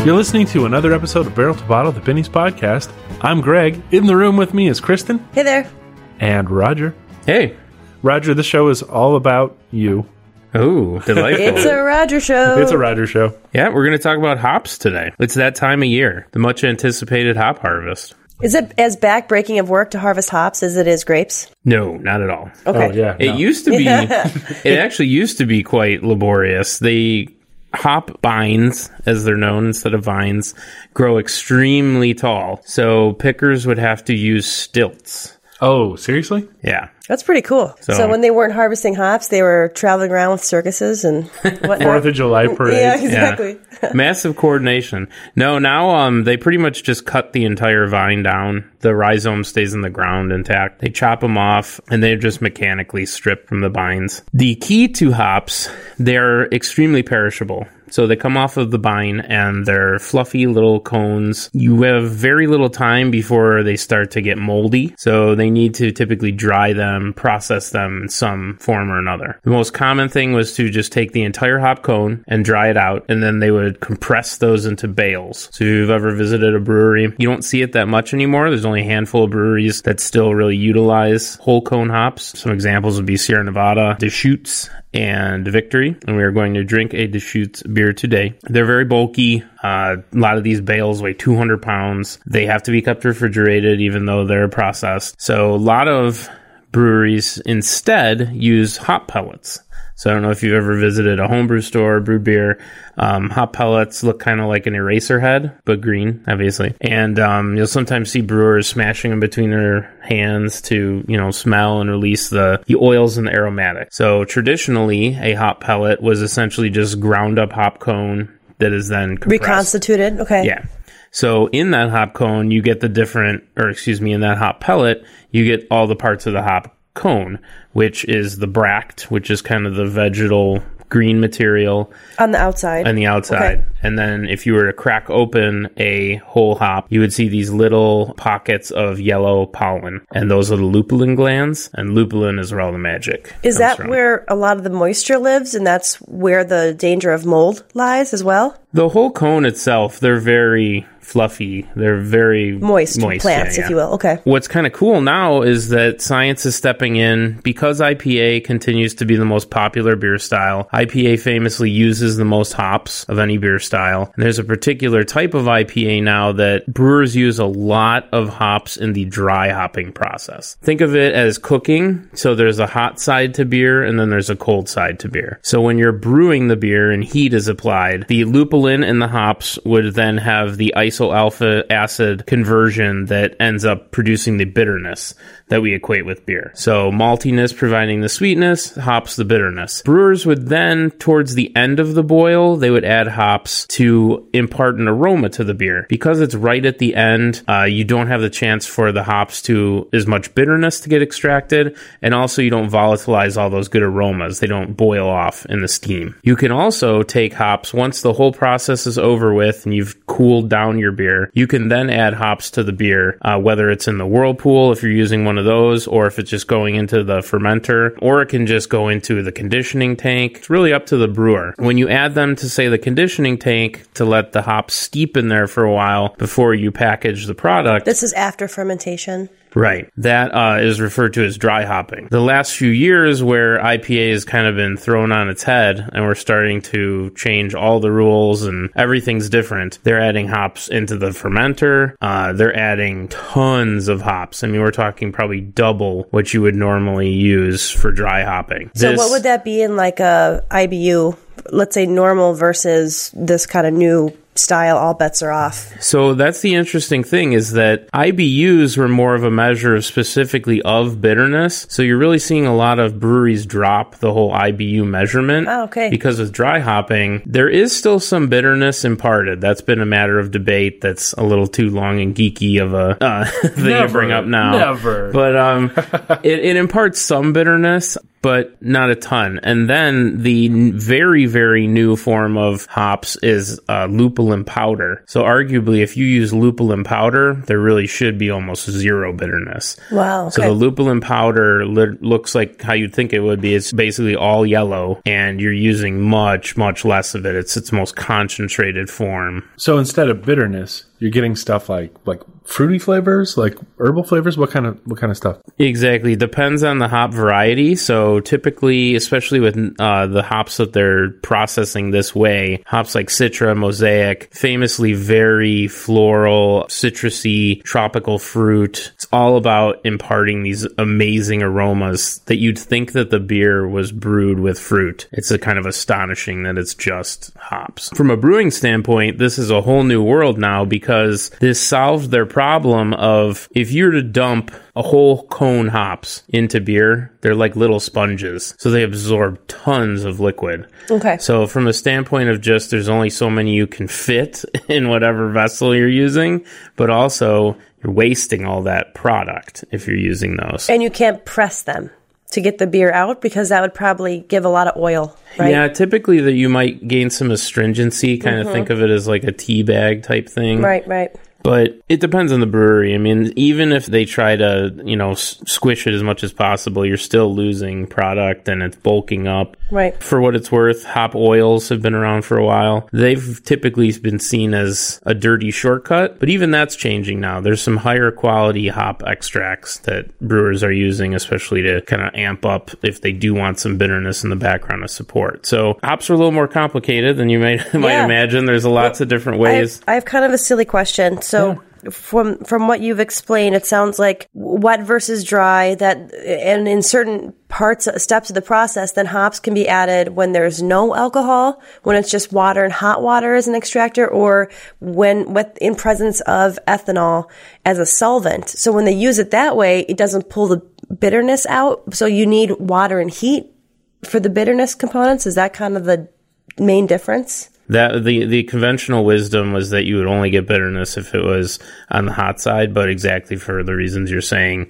You're listening to another episode of Barrel to Bottle, the Benny's Podcast. I'm Greg. In the room with me is Kristen. Hey there. And Roger. Hey. Roger, this show is all about you. Oh, delightful. It's a Roger show. It's a Roger show. Yeah, we're going to talk about hops today. It's that time of year, the much anticipated hop harvest. Is it as backbreaking of work to harvest hops as it is grapes? No, not at all. Okay. Oh, yeah. It used to be, it actually used to be quite laborious. The hop bines, as they're known instead of vines, grow extremely tall. So pickers would have to use stilts. Oh, seriously? Yeah. That's pretty cool. So when they weren't harvesting hops, they were traveling around with circuses and whatnot. 4th of July parade. Yeah, exactly. Yeah. Massive coordination. No, now they pretty much just cut the entire vine down. The rhizome stays in the ground intact. They chop them off, and they're just mechanically stripped from the vines. The key to hops, they're extremely perishable. So they come off of the vine, and they're fluffy little cones. You have very little time before they start to get moldy, so they need to typically dry them, process them in some form or another. The most common thing was to just take the entire hop cone and dry it out, and then they would compress those into bales. So if you've ever visited a brewery, you don't see it that much anymore. There's only a handful of breweries that still really utilize whole cone hops. Some examples would be Sierra Nevada, Deschutes, and Victory, and we are going to drink a Deschutes beer today. They're very bulky. A lot of these bales weigh 200 pounds. They have to be kept refrigerated even though they're processed. So a lot of breweries instead use hop pellets. So I don't know if you've ever visited a homebrew store, brewed beer. Hop pellets look kind of like an eraser head, but green, obviously. And you'll sometimes see brewers smashing them between their hands to, smell and release the oils and the aromatics. So traditionally, a hop pellet was essentially just ground up hop cone that is then compressed. Reconstituted, okay. Yeah. So in that hop cone, you get in that hop pellet, you get all the parts of the hop cone, which is the bract, which is kind of the vegetal green material on the outside. Okay. And then if you were to crack open a whole hop, you would see these little pockets of yellow pollen, and those are the lupulin glands, and lupulin is where all the magic is that from. Where a lot of the moisture lives, and that's where the danger of mold lies as well? The whole cone itself, they're very fluffy. They're very moist plants, if you will. Okay. What's kind of cool now is that science is stepping in because IPA continues to be the most popular beer style. IPA famously uses the most hops of any beer style. And there's a particular type of IPA now that brewers use a lot of hops in the dry hopping process. Think of it as cooking. So there's a hot side to beer and then there's a cold side to beer. So when you're brewing the beer and heat is applied, the lupulin in the hops would then have the isoalpha acid conversion that ends up producing the bitterness that we equate with beer. So maltiness providing the sweetness, hops the bitterness. Brewers would then, towards the end of the boil, they would add hops to impart an aroma to the beer. Because it's right at the end, you don't have the chance for the hops to as much bitterness to get extracted, and also you don't volatilize all those good aromas. They don't boil off in the steam. You can also take hops once the whole process is over with and you've cooled down your beer. You can then add hops to the beer, whether it's in the whirlpool if you're using one of those, or if it's just going into the fermenter, or it can just go into the conditioning tank. It's really up to the brewer. When you add them to, say, the conditioning tank to let the hops steep in there for a while before you package the product. This is after fermentation. Right. That is referred to as dry hopping. The last few years where IPA has kind of been thrown on its head and we're starting to change all the rules and everything's different, they're adding hops into the fermenter. They're adding tons of hops. I mean, we're talking probably double what you would normally use for dry hopping. So what would that be in like a IBU? Let's say normal versus this kind of new style, all bets are off. So that's the interesting thing, is that IBUs were more of a measure specifically of bitterness. So you're really seeing a lot of breweries drop the whole IBU measurement. Oh, okay. Because with dry hopping, there is still some bitterness imparted. That's been a matter of debate. That's a little too long and geeky of a thing to bring up now. Never. But it imparts some bitterness. but not a ton. And then the very, very new form of hops is lupulin powder. So arguably, if you use lupulin powder, there really should be almost zero bitterness. Wow. Okay. So the lupulin powder looks like how you'd think it would be. It's basically all yellow, and you're using much, much less of it. It's its most concentrated form. So instead of bitterness, you're getting stuff like fruity flavors, like herbal flavors. What kind of stuff? Exactly. Depends on the hop variety. So typically, especially with the hops that they're processing this way, hops like Citra, Mosaic, famously very floral, citrusy, tropical fruit. It's all about imparting these amazing aromas that you'd think that the beer was brewed with fruit. It's a kind of astonishing that it's just hops. From a brewing standpoint, this is a whole new world now, because this solved their problem of, if you were to dump a whole cone hops into beer, they're like little sponges. So they absorb tons of liquid. Okay. So from a standpoint of just, there's only so many you can fit in whatever vessel you're using, but also you're wasting all that product if you're using those. And you can't press them to get the beer out, because that would probably give a lot of oil, right? Yeah, typically that you might gain some astringency, kind of think of it as like a tea bag type thing. Right. But it depends on the brewery. I mean, even if they try to, squish it as much as possible, you're still losing product and it's bulking up. Right. For what it's worth, hop oils have been around for a while. They've typically been seen as a dirty shortcut, but even that's changing now. There's some higher quality hop extracts that brewers are using, especially to kind of amp up if they do want some bitterness in the background of support. So hops are a little more complicated than you might imagine. There's lots of different ways. I have kind of a silly question. So from what you've explained, it sounds like wet versus dry, and in certain steps of the process, then hops can be added when there's no alcohol, when it's just water and hot water as an extractor, or when in presence of ethanol as a solvent. So when they use it that way, it doesn't pull the bitterness out. So you need water and heat for the bitterness components. Is that kind of the main difference? That the conventional wisdom was that you would only get bitterness if it was on the hot side, but exactly for the reasons you're saying,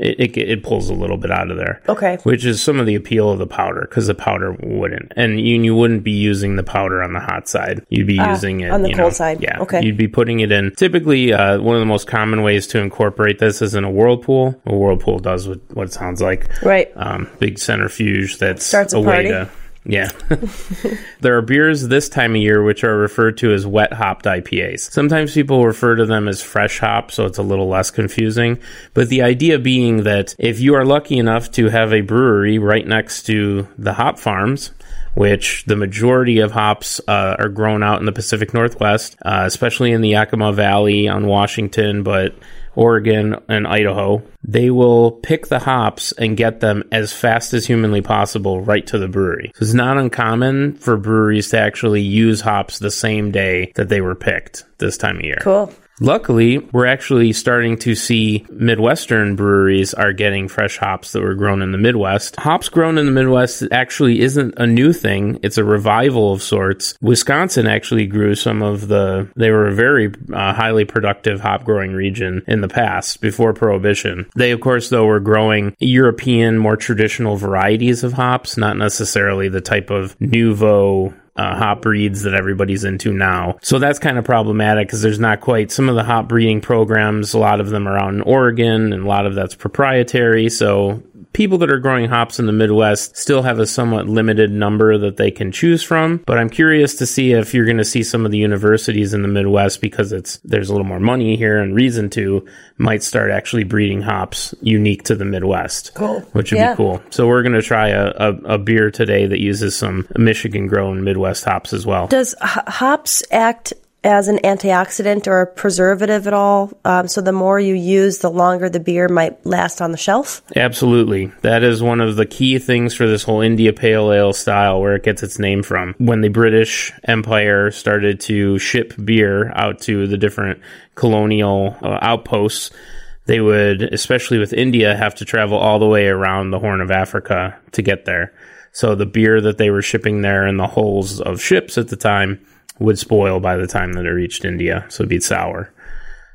it pulls a little bit out of there. Okay. Which is some of the appeal of the powder, because the powder wouldn't. And you wouldn't be using the powder on the hot side. You'd be using it on the cold side. Yeah. Okay. You'd be putting it in. Typically, one of the most common ways to incorporate this is in a whirlpool. A whirlpool does what it sounds like. Right. Big centrifuge that starts a way party. Yeah. There are beers this time of year which are referred to as wet hopped IPAs. Sometimes people refer to them as fresh hop, so it's a little less confusing. But the idea being that if you are lucky enough to have a brewery right next to the hop farms, which the majority of hops are grown out in the Pacific Northwest, especially in the Yakima Valley on Washington, but Oregon and Idaho, they will pick the hops and get them as fast as humanly possible right to the brewery. So it's not uncommon for breweries to actually use hops the same day that they were picked this time of year. Cool. Luckily, we're actually starting to see Midwestern breweries are getting fresh hops that were grown in the Midwest. Hops grown in the Midwest actually isn't a new thing. It's a revival of sorts. Wisconsin actually grew they were a very highly productive hop growing region in the past, before Prohibition. They, of course, though, were growing European, more traditional varieties of hops, not necessarily the type of nouveau hop breeds that everybody's into now. So that's kind of problematic, because there's not quite some of the hop breeding programs. A lot of them are out in Oregon, and a lot of that's proprietary. So people that are growing hops in the Midwest still have a somewhat limited number that they can choose from. But I'm curious to see if you're going to see some of the universities in the Midwest, because there's a little more money here and reason to, might start actually breeding hops unique to the Midwest. Cool. Which would be cool. So we're going to try a beer today that uses some Michigan-grown Midwest hops as well. Does hops act as an antioxidant or a preservative at all? So the more you use, the longer the beer might last on the shelf? Absolutely. That is one of the key things for this whole India Pale Ale style, where it gets its name from. When the British Empire started to ship beer out to the different colonial outposts, they would, especially with India, have to travel all the way around the Horn of Africa to get there. So the beer that they were shipping there in the hulls of ships at the time would spoil by the time that it reached India, so it'd be sour.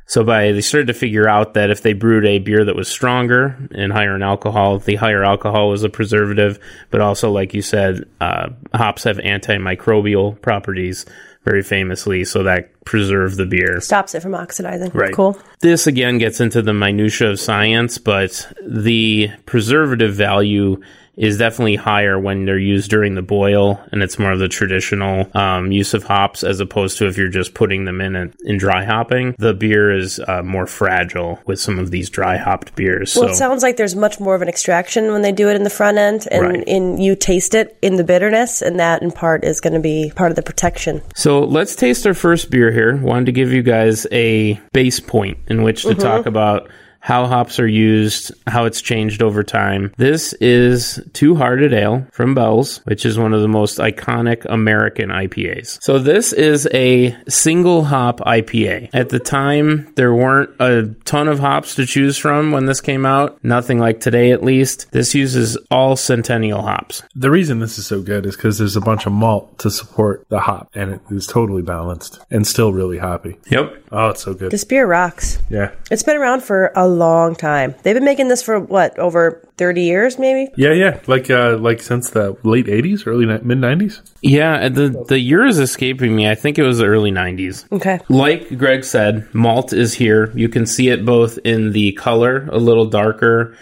So they started to figure out that if they brewed a beer that was stronger and higher in alcohol, the higher alcohol was a preservative, but also, like you said, hops have antimicrobial properties very famously, so that preserves the beer. Stops it from oxidizing. Right. Cool. This, again, gets into the minutia of science, but the preservative value is definitely higher when they're used during the boil, and it's more of the traditional use of hops, as opposed to if you're just putting them in dry hopping. The beer is more fragile with some of these dry hopped beers. Well, it sounds like there's much more of an extraction when they do it in the front end, and you taste it in the bitterness, and that in part is going to be part of the protection. So let's taste our first beer here. Wanted to give you guys a base point in which to talk about how hops are used, how it's changed over time. This is Two Hearted Ale from Bell's, which is one of the most iconic American IPAs. So this is a single hop IPA. At the time, there weren't a ton of hops to choose from when this came out. Nothing like today, at least. This uses all Centennial hops. The reason this is so good is because there's a bunch of malt to support the hop, and it is totally balanced and still really hoppy. Yep. Oh, it's so good. This beer rocks. Yeah. It's been around for a long time. They've been making this for, what, over 30 years, maybe? Yeah. Like since the late 80s, early mid-90s? Yeah, the year is escaping me. I think it was the early 90s. Okay. Like Greg said, malt is here. You can see it both in the color, a little darker,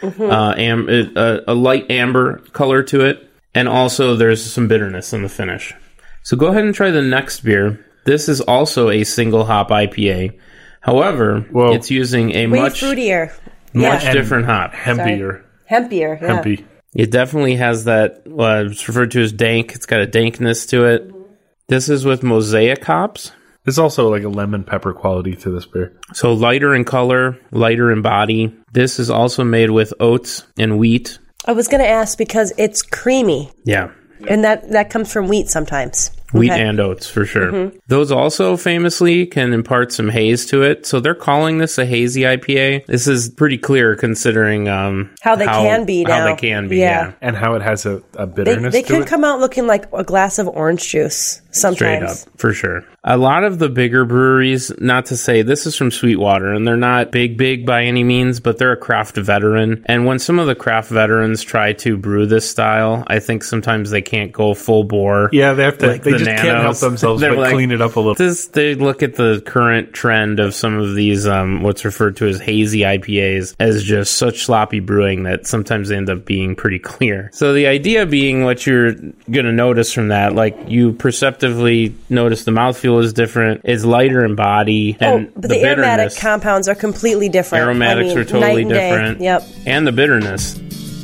a light amber color to it, and also there's some bitterness in the finish. So go ahead and try the next beer. This is also a single hop IPA. However, it's using a much fruitier. Much different hop. Hempier. Hempier, yeah. Hempy. It definitely has that, it's referred to as dank. It's got a dankness to it. This is with Mosaic hops. There's also like a lemon pepper quality to this beer. So lighter in color, lighter in body. This is also made with oats and wheat. I was going to ask because it's creamy. Yeah. And that comes from wheat sometimes. Wheat and oats, for sure. Those also famously can impart some haze to it. So they're calling this a hazy IPA. This is pretty clear considering how they can be now. How they can be, yeah. And how it has a bitterness they to it. can come out looking like a glass of orange juice sometimes. Straight up, for sure. A lot of the bigger breweries, not to say this is from Sweetwater, and they're not big by any means, but they're a craft veteran. And when some of the craft veterans try to brew this style, I think sometimes they can't go full bore. Yeah, they have to. Like they just can't help themselves but clean it up a little. They look at the current trend of some of these, what's referred to as hazy IPAs, as just such sloppy brewing that sometimes they end up being pretty clear. So the idea being what you're going to notice from that, like you perceptively notice the mouthfeel is different, it's lighter in body, and but the aromatic compounds are completely different. Aromatics are totally different. Yep. And the bitterness.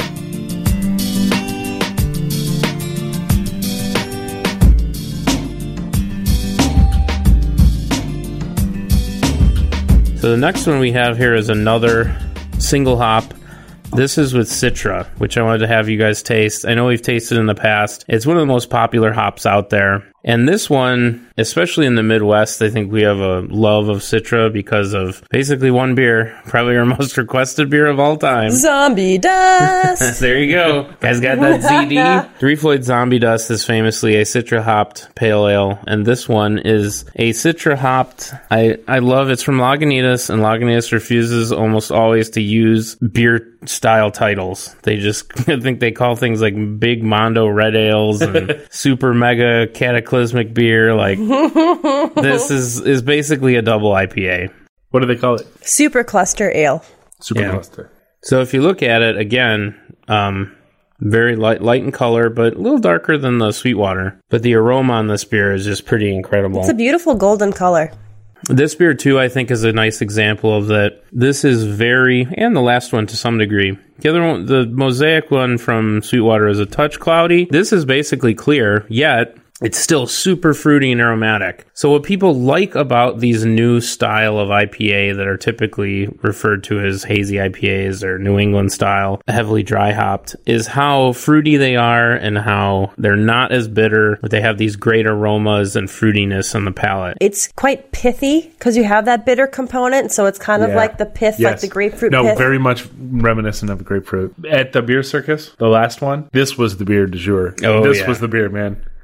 So the next one we have here is another single hop. This is with Citra, which I wanted to have you guys taste. I know we've tasted in the past. It's one of the most popular hops out there. And this one, especially in the Midwest, I think we have a love of Citra because of basically one beer, probably our most requested beer of all time. Zombie Dust! There you go. Guys got that ZD? Three Floyd Zombie Dust is famously a Citra hopped pale ale, and this one is a Citra hopped. I love it's from Lagunitas, and Lagunitas refuses almost always to use beer style titles. They just, I think they call things like Big Mondo Red Ales and Super Mega Cataclysmic Beer. Like, this is basically a double IPA. What do they call it? Super Cluster Ale. Super Cluster. So if you look at it, again, very light in color, but a little darker than the Sweetwater. But the aroma on this beer is just pretty incredible. It's a beautiful golden color. This beer, too, I think is a nice example of that. This is very, and the last one to some degree. The other one, the Mosaic one from Sweetwater, is a touch cloudy. This is basically clear, yet it's still super fruity and aromatic. So what people like about these new style of IPA that are typically referred to as hazy IPAs or New England style, heavily dry hopped, is how fruity they are and how they're not as bitter, but they have these great aromas and fruitiness on the palate. It's quite pithy because you have that bitter component, so it's kind of like the pith, like the grapefruit pith. No, very much reminiscent of grapefruit. At the beer circus, the last one, this was the beer du jour. This was the beer, man.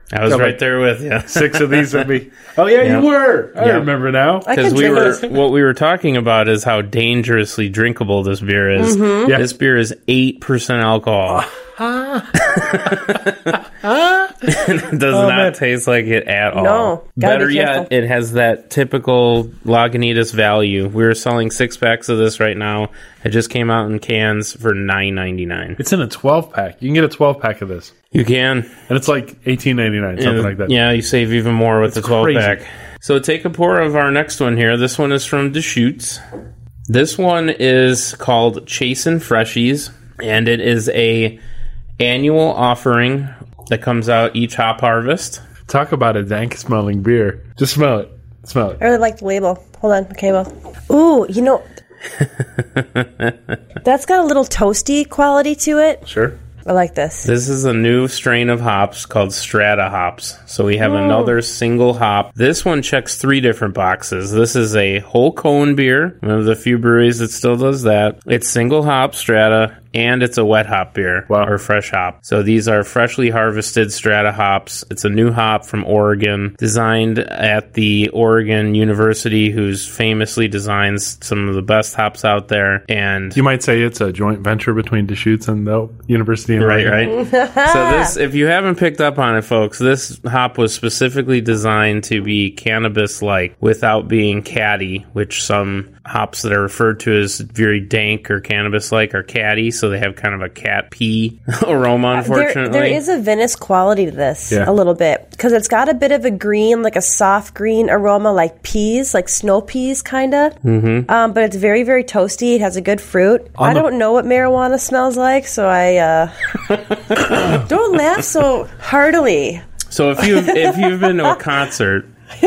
I was Got right like there with you. 6 of these would be. Oh yeah, Yeah. you were. I Yeah. remember now. I Because can drink this. what we were talking about is how dangerously drinkable this beer is. Mm-hmm. Yeah. This beer is 8% alcohol. It does not man. taste like it at all. No, gotta Better be yet, careful. it has that typical Lagunitas value. We're selling 6-packs of this right now. It just came out in cans for $9.99. It's in a 12-pack. You can get a 12-pack of this, You can. and it's like $18.99, something like that. Yeah, you save even more with the 12-pack. crazy. So take a pour of our next one here. This one is from Deschutes. This one is called Chasin' Freshies, and it is a annual offering that comes out each hop harvest. Talk about a dank-smelling beer. Just smell it. Smell it. I really like the label. Hold on. Okay, well. Ooh, that's got a little toasty quality to it. Sure. I like this. This is a new strain of hops called Strata hops. So we have another single hop. This one checks 3 different boxes. This is a whole cone beer, one of the few breweries that still does that. It's single hop Strata, and it's a wet hop beer, Wow. or fresh hop. So these are freshly harvested Strata hops. It's a new hop from Oregon, designed at the Oregon University, who's famously designs some of the best hops out there. And You might say it's a joint venture between Deschutes and the University of Right, Oregon. right. So this, if you haven't picked up on it, folks, this hop was specifically designed to be cannabis-like without being catty, which some hops that are referred to as very dank or cannabis-like are catty, so they have kind of a cat pee aroma, unfortunately. There is a Venice quality to this, Yeah. a little bit, because it's got a bit of a green, like a soft green aroma, like peas, like snow peas, kind of. Mm-hmm. But it's very, very toasty. It has a good fruit. I don't know what marijuana smells like, so I don't laugh so heartily. So if you've been to a concert,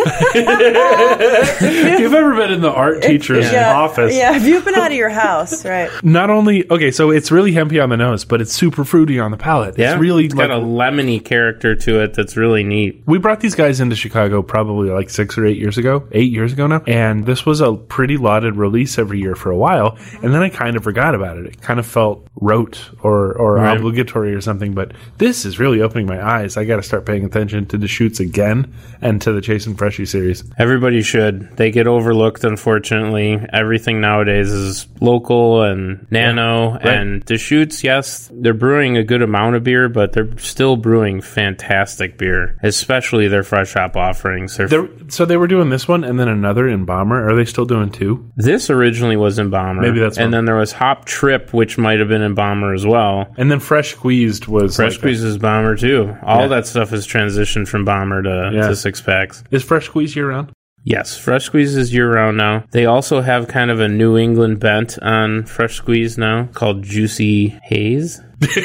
If you've ever been in the art teacher's office, Yeah, if you've been out of your house, right? not only, okay, so it's really hempy on the nose, but it's super fruity on the palate. yeah, It's really it's got like, a lemony character to it that's really neat. we brought these guys into Chicago probably like 6 or 8 years ago, 8 years ago now, and this was a pretty lauded release every year for a while, and then I kind of forgot about it. It kind of felt rote or Right. obligatory or something, but this is really opening my eyes. I got to start paying attention to Deschutes again and to the Chasin' Freshy series. Everybody should. They get overlooked, unfortunately. Everything nowadays is local and nano. right. And Deschutes, yes, they're brewing a good amount of beer, but they're still brewing fantastic beer, especially their fresh hop offerings. So they were doing this one and then another in Bomber. Are they still doing 2? This originally was in Bomber. Maybe that's And one. then there was Hop Trip, which might have been in Bomber as well. And then Fresh Squeezed was Fresh like Squeeze is Bomber, too. All Yeah. that stuff has transitioned from Bomber to 6-packs. Is Fresh Squeeze year round? Yes, Fresh Squeeze is year-round now. They also have kind of a New England bent on Fresh Squeeze now called Juicy Haze.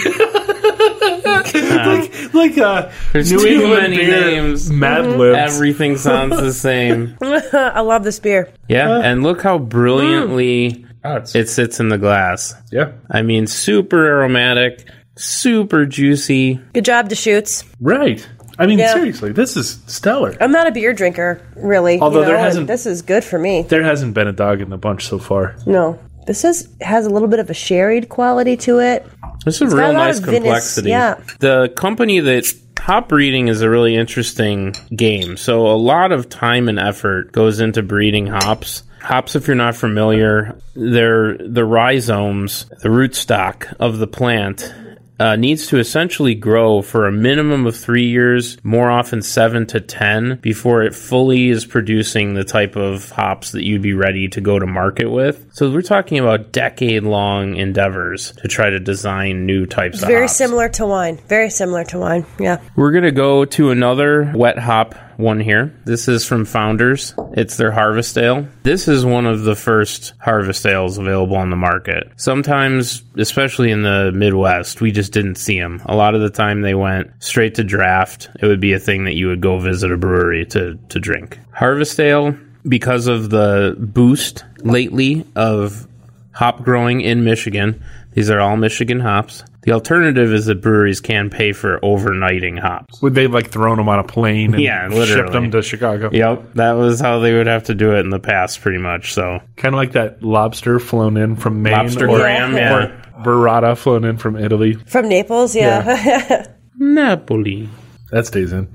There's New too England many beer names. Mad Libs. Everything sounds the same. I love this beer. Yeah, and look how brilliantly It's- it sits in the glass. yeah, I mean, super aromatic, super juicy. Good job, Deschutes. right. I mean, Yeah. seriously, this is stellar. I'm not a beer drinker, really. Although there and hasn't- this is good for me. There hasn't been a dog in the bunch so far. No, this has a little bit of a sherried quality to it. This is a got real a lot nice of Venice, complexity. yeah. The company that hop breeding is a really interesting game. So a lot of time and effort goes into breeding hops. Hops, if you're not familiar, they're the rhizomes, the rootstock of the plant. Needs to essentially grow for a minimum of 3 years, more often 7 to 10, before it fully is producing the type of hops that you'd be ready to go to market with. So we're talking about decade-long endeavors to try to design new types of Very hops. similar to wine. Very similar to wine. Yeah. We're going to go to another wet hop one here. This is from Founders. It's their Harvest Ale. This is one of the first Harvest Ales available on the market. Sometimes, especially in the Midwest, we just didn't see them. A lot of the time they went straight to draft. It would be a thing that you would go visit a brewery to drink. Harvest Ale, because of the boost lately of hop growing in Michigan, these are all Michigan hops. The alternative is that breweries can pay for overnighting hops. Would they like thrown them on a plane and Yeah, ship literally. them to Chicago? Yep, that was how they would have to do it in the past, pretty much. So Kind of like that lobster flown in from Maine. lobster or, graham, yeah. or burrata flown in from Italy. From Naples, yeah. Napoli. That stays in.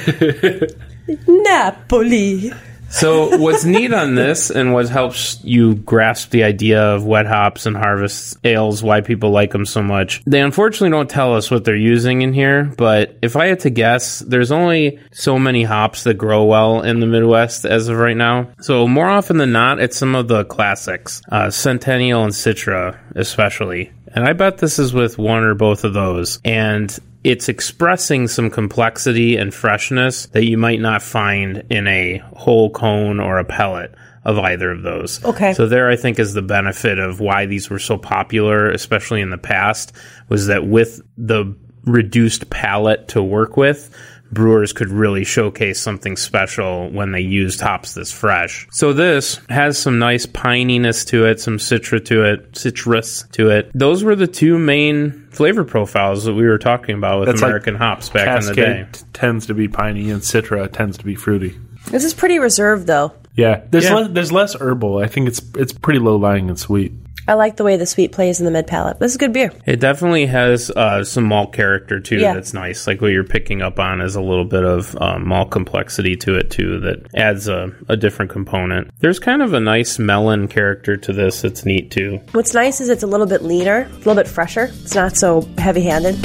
Napoli. So what's neat on this, and what helps you grasp the idea of wet hops and harvest ales, why people like them so much, they unfortunately don't tell us what they're using in here, but if I had to guess, there's only so many hops that grow well in the Midwest as of right now. So more often than not, it's some of the classics, Centennial and Citra especially. And I bet this is with one or both of those. And it's expressing some complexity and freshness that you might not find in a whole cone or a pellet of either of those. Okay. So there, I think, is the benefit of why these were so popular, especially in the past, was that with the reduced palette to work with, brewers could really showcase something special when they used hops this fresh. So this has some nice pininess to it, some citrus to it. Those were the two main flavor profiles that we were talking about with American hops back Cascade in the day. Tends to be piney, and Citra tends to be fruity. This is pretty reserved, though. Yeah, there's less herbal. I think it's pretty low lying and sweet. I like the way the sweet plays in the mid palate. This is good beer. It definitely has some malt character, too, Yeah. that's nice. Like what you're picking up on is a little bit of malt complexity to it, too, that adds a different component. There's kind of a nice melon character to this that's neat, too. What's nice is it's a little bit leaner, a little bit fresher. It's not so heavy-handed.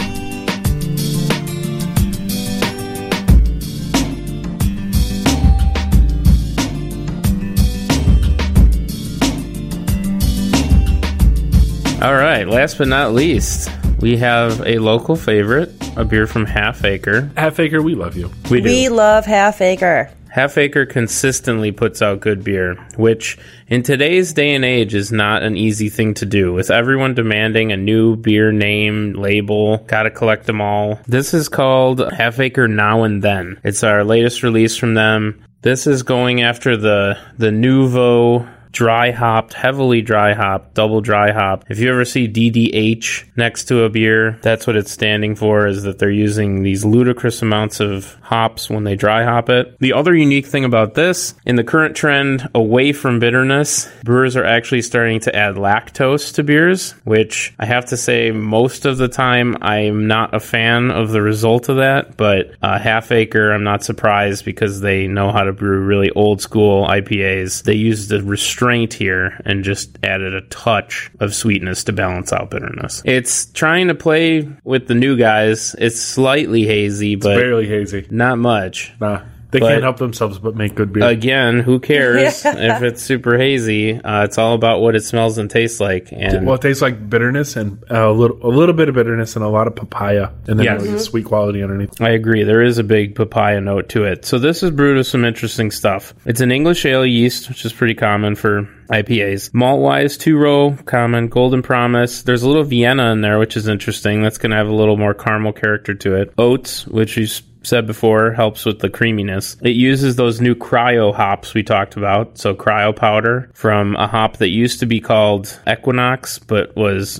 All right, last but not least, we have a local favorite, a beer from Half Acre. Half Acre, we love you. We do. We love Half Acre. Half Acre consistently puts out good beer, which in today's day and age is not an easy thing to do. With everyone demanding a new beer name, label, gotta collect them all. This is called Half Acre Now and Then. It's our latest release from them. This is going after the Nuvo dry hopped, heavily dry hopped, double dry hop. If you ever see DDH next to a beer, that's what it's standing for, is that they're using these ludicrous amounts of hops when they dry hop it. The other unique thing about this, in the current trend away from bitterness, brewers are actually starting to add lactose to beers, which I have to say most of the time I'm not a fan of the result of that, but Half Acre, I'm not surprised because they know how to brew really old school IPAs. They use the restraint here and just added a touch of sweetness to balance out bitterness. It's trying to play with the new guys. It's slightly hazy, but Barely hazy. not much. Nah. They can't help themselves but make good beer. Again, who cares if it's super hazy? It's all about what it smells and tastes like. And Well, it tastes like bitterness and a little bit of bitterness and a lot of papaya, and then Yes. really sweet quality underneath. I agree. There is a big papaya note to it. So this is brewed with some interesting stuff. It's an English ale yeast, which is pretty common for IPAs. Malt-wise, 2-row, common, Golden Promise. There's a little Vienna in there, which is interesting. That's going to have a little more caramel character to it. Oats, which is said before, helps with the creaminess. It uses those new cryo hops we talked about. So cryo powder from a hop that used to be called Equinox, but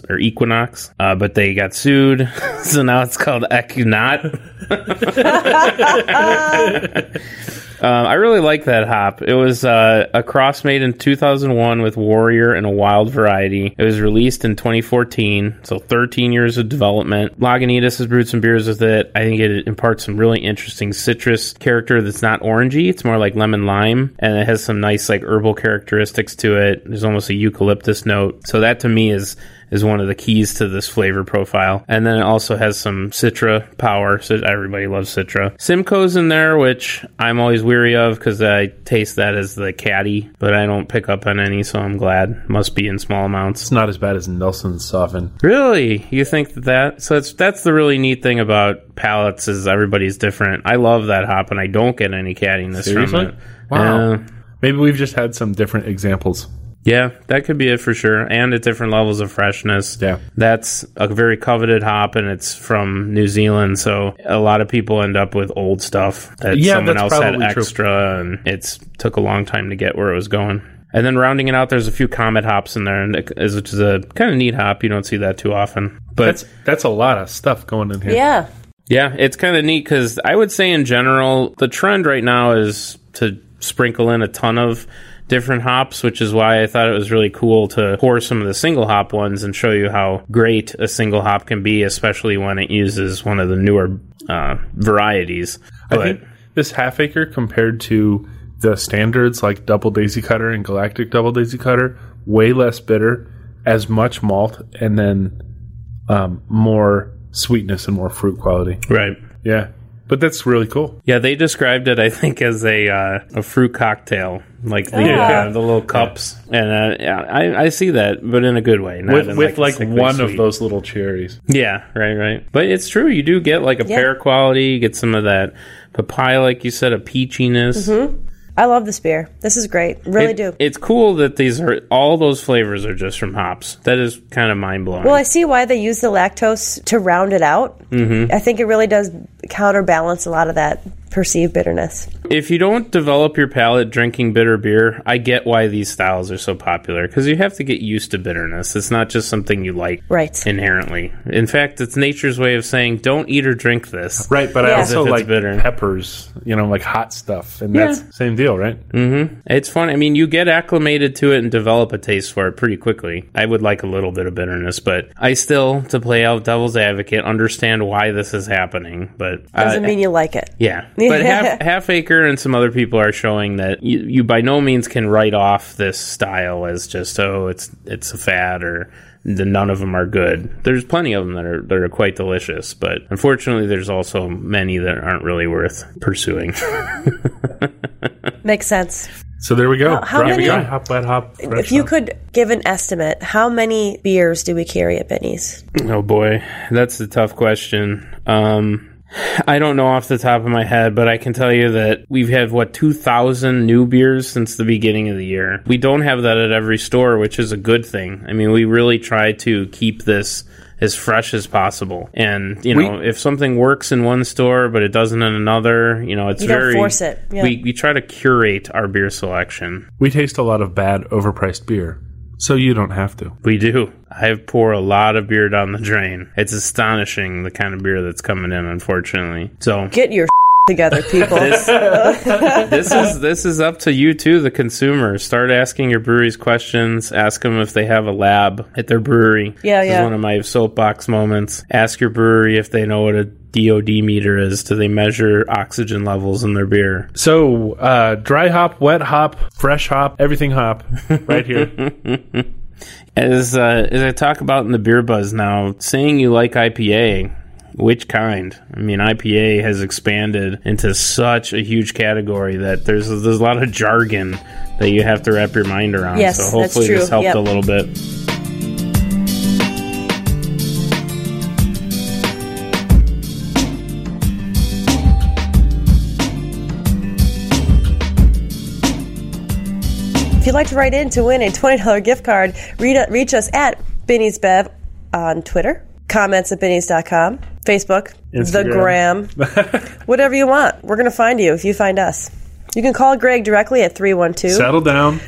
they got sued. So now it's called Equinot. I really like that hop. It was a cross made in 2001 with Warrior and a wild variety. It was released in 2014, so 13 years of development. Lagunitas has brewed some beers with it. I think it imparts some really interesting citrus character that's not orangey. It's more like lemon lime, and it has some nice like herbal characteristics to it. There's almost a eucalyptus note. So that to me is one of the keys to this flavor profile. And then it also has some Citra power, so everybody loves Citra. Simcoe's in there, which I'm always weary of because I taste that as the caddy, but I don't pick up on any, so I'm glad. Must be in small amounts. It's not as bad as Nelson's Soften. Really? You think that? So that's the really neat thing about palates is everybody's different. I love that hop, and I don't get any caddiness Seriously? from it. Wow. Maybe we've just had some different examples. Yeah, that could be it for sure. And at different levels of freshness. Yeah. That's a very coveted hop, and it's from New Zealand, so a lot of people end up with old stuff that someone else had extra, and it's took a long time to get where it was going. And then rounding it out, there's a few Comet hops in there, which is a kind of neat hop. You don't see that too often. But That's a lot of stuff going in here. Yeah. yeah, it's kind of neat because I would say in general, the trend right now is to sprinkle in a ton of different hops, which is why I thought it was really cool to pour some of the single hop ones and show you how great a single hop can be, especially when it uses one of the newer varieties. I think this half acre compared to the standards like Double Daisy Cutter and Galactic Double Daisy Cutter, way less bitter, as much malt, and then more sweetness and more fruit quality. Right. Yeah. But that's really cool. Yeah, they described it, I think, as a fruit cocktail, like the little cups. And I see that, but in a good way. Not With one of those little cherries. Yeah, right. But it's true. You do get like a pear quality. You get some of that papaya, like you said, a peachiness. Mm-hmm. I love this beer. This is great. Really do. It's cool that all those flavors are just from hops. That is kind of mind-blowing. Well, I see why they use the lactose to round it out. Mm-hmm. I think it really does counterbalance a lot of that perceived bitterness. If you don't develop your palate drinking bitter beer, I get why these styles are so popular, because you have to get used to bitterness. It's not just something you like inherently. In fact, it's nature's way of saying, don't eat or drink this. Right, but I also like peppers, like hot stuff, and that's the same deal, right? Mm-hmm. It's fun. I mean, you get acclimated to it and develop a taste for it pretty quickly. I would like a little bit of bitterness, but I still, to play out devil's advocate, understand why this is happening. But doesn't mean you like it. Yeah. But Half Acre and some other people are showing that you by no means can write off this style as just, it's a fad, or none of them are good. There's plenty of them that are quite delicious, but unfortunately there's also many that aren't really worth pursuing. Makes sense. So there we go. How many, dry hop, wet hop, if you could give an estimate, how many beers do we carry at Binny's? Oh boy, that's a tough question. I don't know off the top of my head, but I can tell you that we've had, 2,000 new beers since the beginning of the year. We don't have that at every store, which is a good thing. I mean, we really try to keep this as fresh as possible. And, if something works in one store, but it doesn't in another, it's don't force it. Yeah. We try to curate our beer selection. We taste a lot of bad, overpriced beer. So you don't have to. We do. I pour a lot of beer down the drain. It's astonishing the kind of beer that's coming in, unfortunately. So get your together, people. This is up to you too, the consumer. Start asking your breweries questions. Ask them if they have a lab at their brewery. Yeah. This is one of my soapbox moments. Ask your brewery if they know what a DOD meter is. Do they measure oxygen levels in their beer? So, dry hop, wet hop, fresh hop, everything hop, right here. As I talk about in the Beer Buzz now, saying you like IPA, which kind? I mean, IPA has expanded into such a huge category that there's a lot of jargon that you have to wrap your mind around. Yes, so hopefully this helped a little bit. If you'd like to write in to win a $20 gift card, reach us at Binny's Bev on Twitter, comments at Binny's.com, Facebook, Instagram. the Gram, whatever you want. We're going to find you if you find us. You can call Greg directly at 312. Settle down.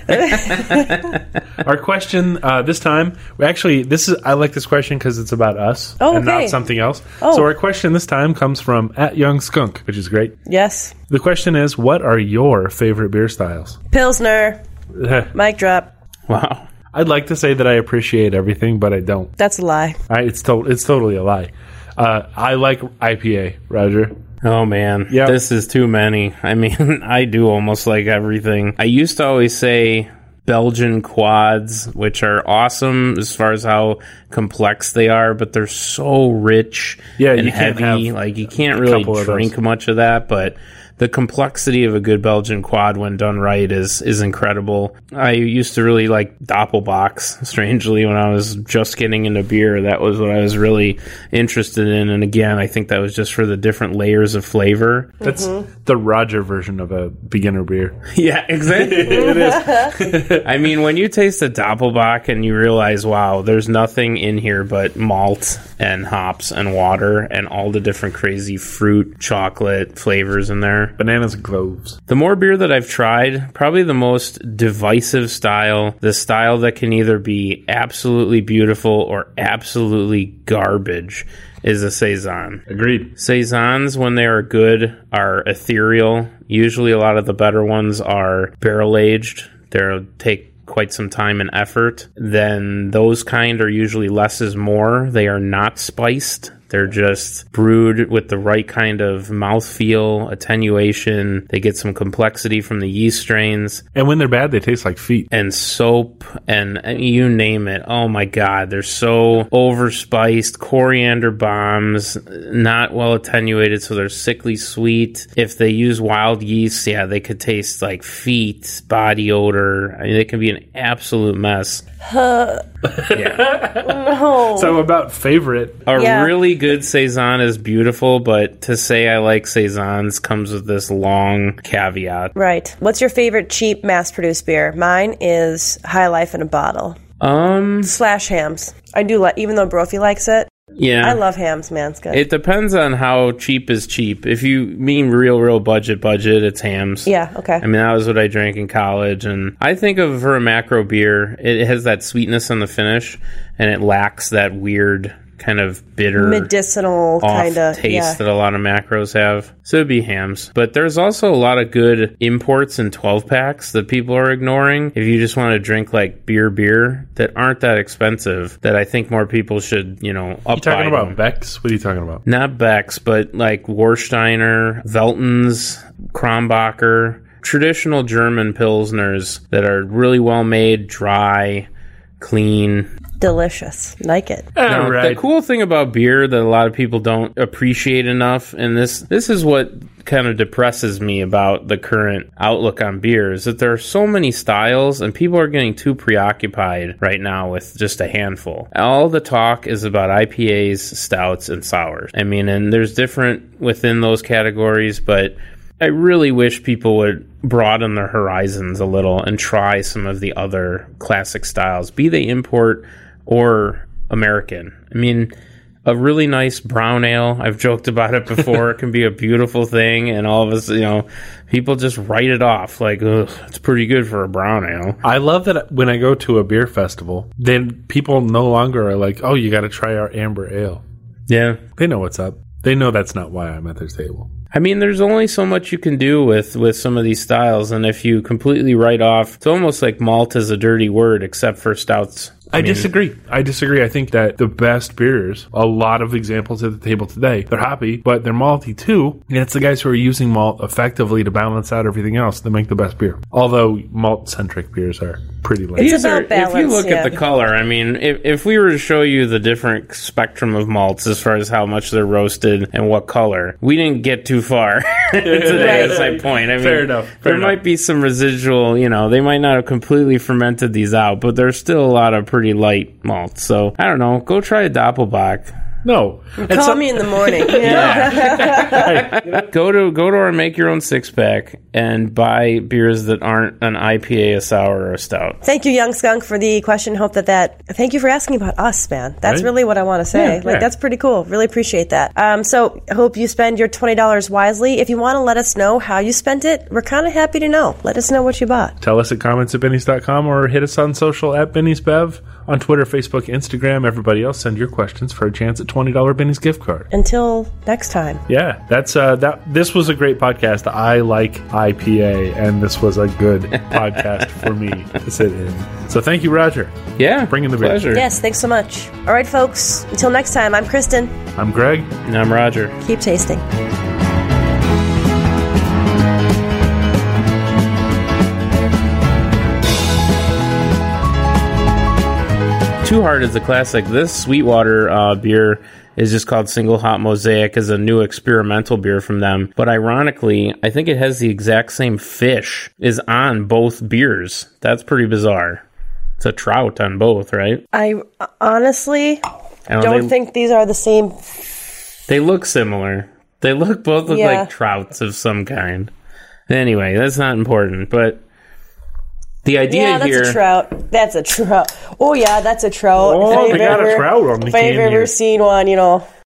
Our question this time, I like this question because it's about us and not something else. Oh. So our question this time comes from @YoungSkunk, which is great. Yes. The question is, what are your favorite beer styles? Pilsner. Mic drop. Wow. I'd like to say that I appreciate everything, but I don't. That's a lie. It's totally a lie. I like IPA, Roger. Oh, man. Yep. This is too many. I mean, I do almost like everything. I used to always say Belgian quads, which are awesome as far as how complex they are, but they're so rich and heavy. You can't really drink much of that, but the complexity of a good Belgian quad when done right is incredible. I used to really like Doppelbocks, strangely, when I was just getting into beer. That was what I was really interested in. And again, I think that was just for the different layers of flavor. That's the Roger version of a beginner beer. Yeah, exactly. It is. I mean, when you taste a Doppelbock and you realize, wow, there's nothing in here but malt and hops and water and all the different crazy fruit, chocolate flavors in there. Bananas and cloves. The more beer that I've tried, probably the most divisive style, the style that can either be absolutely beautiful or absolutely garbage, is a Saison. Agreed. Saisons, when they are good, are ethereal. Usually a lot of the better ones are barrel-aged. They'll take quite some time and effort. Then those kind are usually less is more. They are not spiced They're just brewed with the right kind of mouthfeel, attenuation. They get some complexity from the yeast strains. And when they're bad, they taste like feet. And soap, and you name it. Oh my God, they're so overspiced. Coriander bombs, not well attenuated, so they're sickly sweet. If they use wild yeast, yeah, they could taste like feet, body odor. I mean, they can be an absolute mess. No. So about favorite. A really good Saison is beautiful, but to say I like Saisons comes with this long caveat. Right. What's your favorite cheap mass-produced beer? Mine is High Life in a bottle. Slash Hams. I do like, even though Brophy likes it. Yeah. I love Hams, man. It's good. It depends on how cheap is cheap. If you mean real budget, it's Hams. Yeah, okay. I mean, that was what I drank in college, and I think of for a macro beer, it has that sweetness on the finish, and it lacks that weird kind of bitter, medicinal kind of taste that a lot of macros have. So it'd be Hams. But there's also a lot of good imports and 12 packs that people are ignoring. If you just want to drink like beer that aren't that expensive, that I think more people should, up. You talking about Beck's? What are you talking about? Not Beck's, but like Warsteiner, Veltins, Kronbacher, traditional German Pilsners that are really well made, dry, clean. Delicious. Like it. Now, right. The cool thing about beer that a lot of people don't appreciate enough, and this is what kind of depresses me about the current outlook on beer, is that there are so many styles and people are getting too preoccupied right now with just a handful. All the talk is about IPAs, stouts, and sours. I mean, and there's different within those categories, but I really wish people would broaden their horizons a little and try some of the other classic styles, be they import or American. I mean, a really nice brown ale, I've joked about it before, it can be a beautiful thing, and all of us, people just write it off like, ugh, it's pretty good for a brown ale. I love that when I go to a beer festival, then people no longer are like, oh, you got to try our amber ale. Yeah. They know what's up. They know that's not why I'm at their table. I mean, there's only so much you can do with some of these styles, and if you completely write off, it's almost like malt is a dirty word, except for stouts. I disagree. I think that the best beers, a lot of examples at the table today, they're hoppy, but they're malty too. And it's the guys who are using malt effectively to balance out everything else that make the best beer. Although malt-centric beers are pretty lame. It's about balance, if you look at the color, I mean, if we were to show you the different spectrum of malts as far as how much they're roasted and what color, we didn't get too far into the ASI point. I mean, Fair enough. There might be some residual, they might not have completely fermented these out, but there's still a lot of pretty light malt. So, I don't know. Go try a Doppelbock. No. Call me in the morning. Go to our make your own 6-pack and buy beers that aren't an IPA, a sour, or a stout. Thank you, Young Skunk, for the question. Thank you for asking about us, man. That's really what I want to say. That's pretty cool. Really appreciate that. So I hope you spend your $20 wisely. If you want to let us know how you spent it, we're kind of happy to know. Let us know what you bought. Tell us at comments@bennies.com or hit us on social at BenniesBev on Twitter, Facebook, Instagram. Everybody else, send your questions for a chance at $20 Benny's gift card. Until next time. Yeah, that's this was a great podcast. I like IPA, and this was a good podcast for me to sit in. So thank you, Roger. Yeah, bring in the pleasure. beer. Yes, thanks so much. All right, folks. Until next time, I'm Kristen. I'm Greg. And I'm Roger. Keep tasting. Two Heart is a classic. This Sweetwater beer is just called Single Hop Mosaic, is a new experimental beer from them. But ironically, I think it has the exact same fish is on both beers. That's pretty bizarre. It's a trout on both, right? I honestly don't think these are the same. They look similar. They both look like trouts of some kind. Anyway, that's not important, but the idea that's here... a trout. That's a trout. Oh, yeah, that's a trout. Oh, they got a trout on the can If I've ever seen one,